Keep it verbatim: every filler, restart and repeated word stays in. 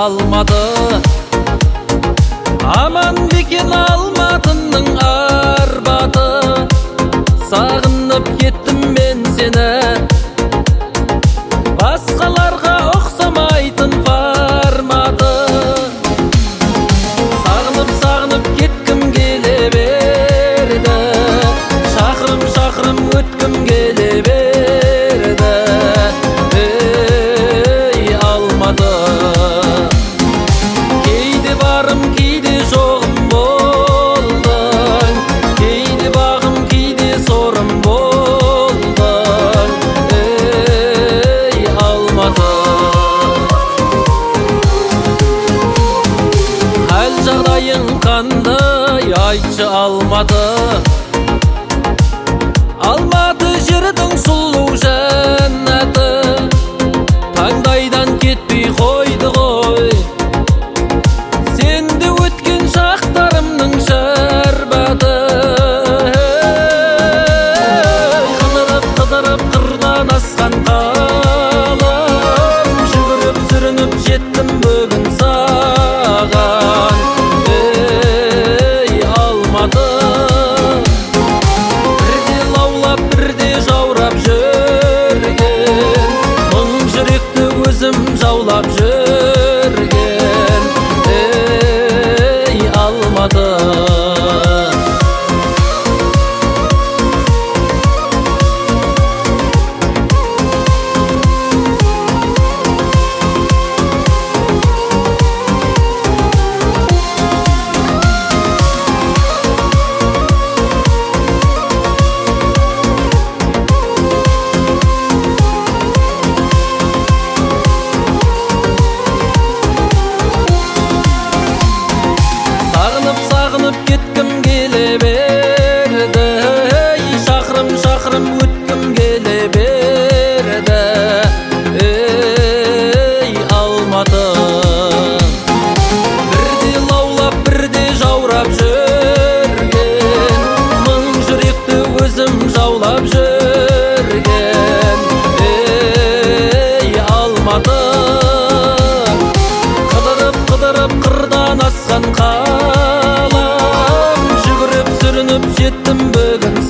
алмады. Аман бекен Алматының арбаты, сағынып кеттім мен сені. Басқаларға ұқсамайтын форматы, сағынып-сағынып кеткім келе берді. Шақырым-шақырым өткім келе берді. Ей Алматы, кейде барым, кейде жоғым болдың. Кейде бағым, кейде сорым болдың. Ей Алматы, хәл жағдайың қандай, айтшы Алматы. Алматы жердің сұлу жәннаты, таңдайдан кетпей қойды ғой. Сенде өткен шақтарымның шәрбаты. Қыдырып-қыдырып қырдан асқан қалам, жүгіріп-сүрініп жеттім бүгін саған. Ей Алматы, бірде лаулап, бірде жаурап жүрген, мың жүректі өзім жаулап жүрген. Ей Алматы, сағынып кеткім келе берді. Шақырым-шақырым өткім келе берді. Ей Алматы, бірде лаулап, бірде жаурап жүрген, мың жүректі өзім жаулап жүрген. Ей Алматы, қыдырып-қыдырып қырдан асқан қалам, жүгіріп-сүрініп жеттім бүгін